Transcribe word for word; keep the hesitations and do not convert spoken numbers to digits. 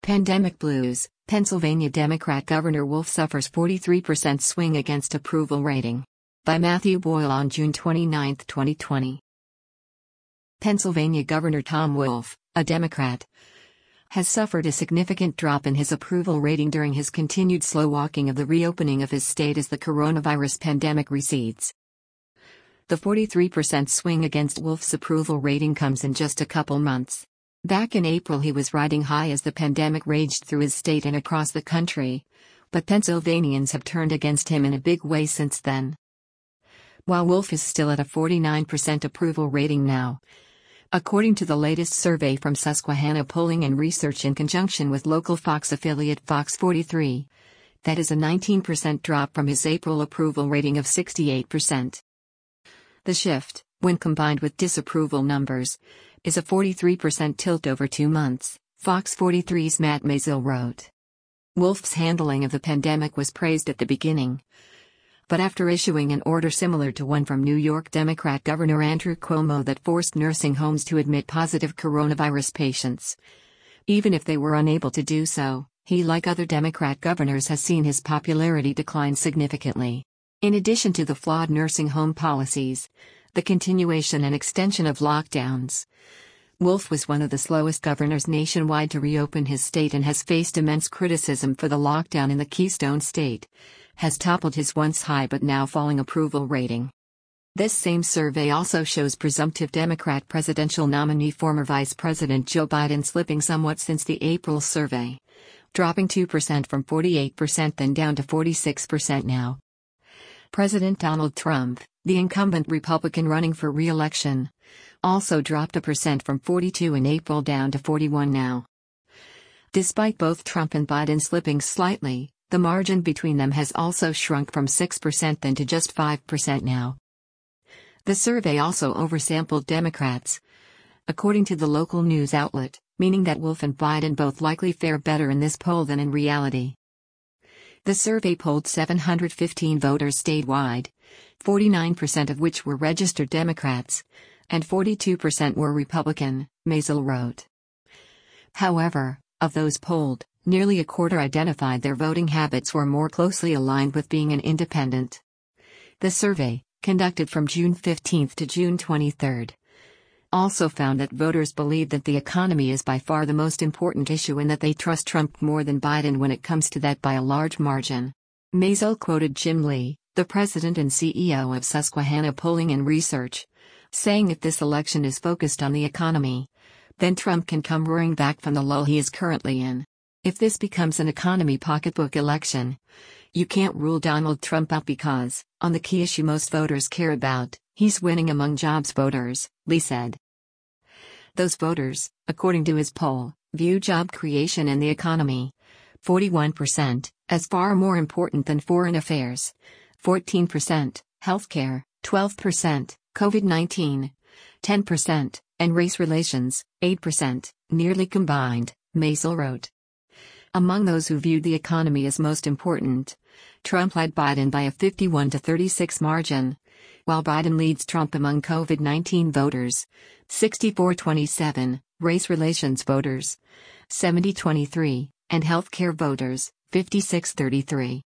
Pandemic blues. Pennsylvania Democrat Governor Wolf suffers forty-three percent swing against approval rating. By Matthew Boyle on June twenty-ninth, twenty twenty. Pennsylvania Governor Tom Wolf, a Democrat, has suffered a significant drop in his approval rating during his continued slow walking of the reopening of his state as the coronavirus pandemic recedes. The forty-three percent swing against Wolf's approval rating comes in just a couple months. Back in April he was riding high as the pandemic raged through his state and across the country, but Pennsylvanians have turned against him in a big way since then. While Wolf is still at a forty-nine percent approval rating now, according to the latest survey from Susquehanna Polling and Research in conjunction with local Fox affiliate Fox forty-three, that is a nineteen percent drop from his April approval rating of sixty-eight percent. The shift, when combined with disapproval numbers, is a forty-three percent tilt over two months, Fox forty-three's Matt Maisel wrote. Wolf's handling of the pandemic was praised at the beginning, but after issuing an order similar to one from New York Democrat Governor Andrew Cuomo that forced nursing homes to admit positive coronavirus patients, even if they were unable to do so, he, like other Democrat governors, has seen his popularity decline significantly. In addition to the flawed nursing home policies, the continuation and extension of lockdowns, Wolf was one of the slowest governors nationwide to reopen his state and has faced immense criticism for the lockdown in the Keystone State, has toppled his once high but now falling approval rating. This same survey also shows presumptive Democrat presidential nominee former Vice President Joe Biden slipping somewhat since the April survey, dropping two percent from forty-eight percent then down to forty-six percent now. President Donald Trump, the incumbent Republican running for re-election, also dropped a percent from forty-two in April down to forty-one now. Despite both Trump and Biden slipping slightly, the margin between them has also shrunk from six percent then to just five percent now. The survey also oversampled Democrats, according to the local news outlet, meaning that Wolf and Biden both likely fare better in this poll than in reality. The survey polled seven hundred fifteen voters statewide, forty-nine percent of which were registered Democrats, and forty-two percent were Republican, Maisel wrote. However, of those polled, nearly a quarter identified their voting habits were more closely aligned with being an independent. The survey, conducted from June fifteenth to June twenty-third, also found that voters believe that the economy is by far the most important issue and that they trust Trump more than Biden when it comes to that by a large margin. Maisel quoted Jim Lee, the president and C E O of Susquehanna Polling and Research, saying if this election is focused on the economy, then Trump can come roaring back from the lull he is currently in. If this becomes an economy pocketbook election, you can't rule Donald Trump out because, on the key issue most voters care about, he's winning among jobs voters, Lee said. Those voters, according to his poll, view job creation and the economy, forty-one percent, as far more important than foreign affairs, fourteen percent, healthcare, twelve percent, COVID nineteen, ten percent, and race relations, eight percent, nearly combined, Maisel wrote. Among those who viewed the economy as most important, Trump led Biden by a fifty-one to thirty-six margin, while Biden leads Trump among COVID nineteen voters, sixty-four twenty-seven, race relations voters, seventy twenty-three, and healthcare voters, fifty-six thirty-three.